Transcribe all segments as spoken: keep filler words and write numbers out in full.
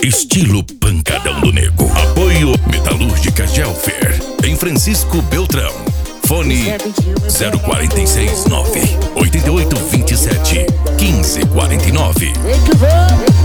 estilo pancadão do nego. Apoio Metalúrgica Gelfer, em Francisco Beltrão. Fone zero quatro seis nove, oito oito dois sete, um cinco quatro nove. Tem que ver,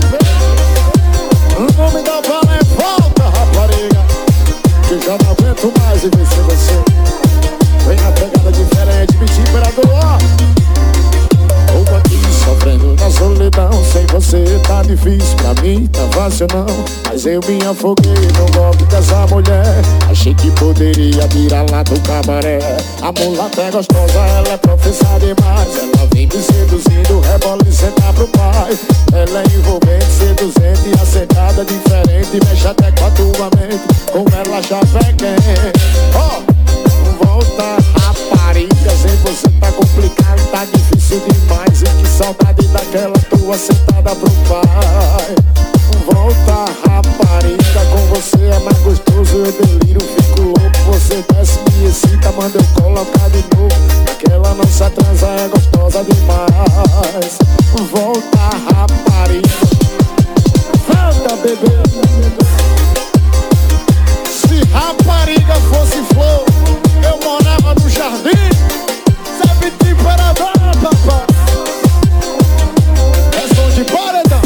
o nome da bala é Volta, rapariga, que já não aguento mais e vencer você. Vem a pegada diferente, bicho imperador. Tô aqui sofrendo na solidão, sem você tá difícil, pra mim tá fácil não. Mas eu me afoguei no golpe dessa mulher. Achei que poderia tirar lá do cabaré. A mulata é gostosa, ela é profissa demais. Ela vem me seduzindo, rebola e senta pro pai. Ela é envolvente, seduzente e acertada, diferente. Mexe até com a tua mente, com ela já pé quente. Ó, oh, volta rapariga, sem você tá complicado, tá difícil demais. E que saudade daquela tua sentada pro pai. Volta rapariga, com você é mais gostoso. Eu deliro, fico louco, você desce, me excita, manda eu colocar de novo. Aquela nossa transa é gostosa demais. Volta rapariga, volta bebê. Se rapariga fosse flor, eu morava no jardim. Sabe temperador, papai. É som de paredão.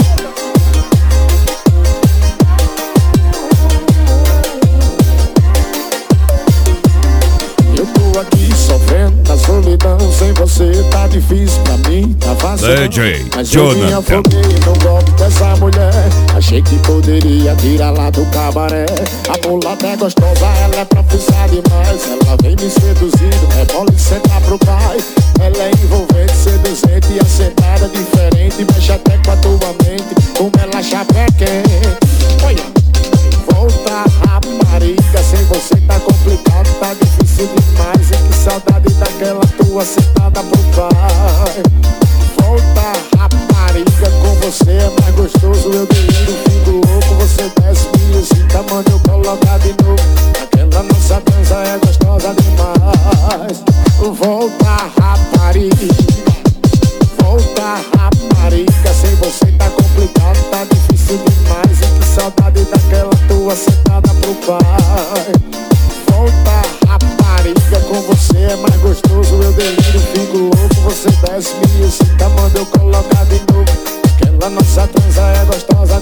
Eu tô aqui sofrendo na solidão, sem você tá difícil, pra mim tá fácil. D J Mas eu me afoguei no golpe dessa mulher. Achei que poderia tirar lá do cabaré. A mulata é gostosa, ela é profissa demais. Ela vem me seduzindo, rebola e senta pro pai. Ela é envolvente, seduzente e assentada, diferente. Mexe até com a tua mente, como ela chapé quente. Olha, volta rapariga, sem você tá complicado, tá difícil demais. E que saudade daquela tua sentada pro pai. Volta rapariga, com você é mais gostoso. Eu deliro, fico louco, você desce, me excita, manda eu colocar de novo. Aquela nossa dança é gostosa demais. Volta rapariga, volta rapariga, sem você tá complicado, tá difícil demais. E que saudade daquela tua sentada pro pai. Volta rapariga, com você é mais gostoso. Eu deliro, fico louco, você desce, me excita, manda eu colocar de novo. Aquela nossa transa é gostosa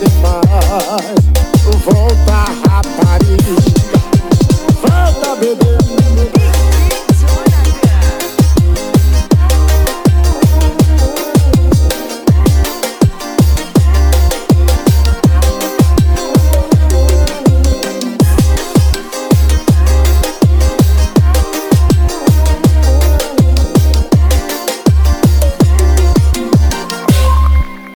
demais. Volta rapariga, volta bebê.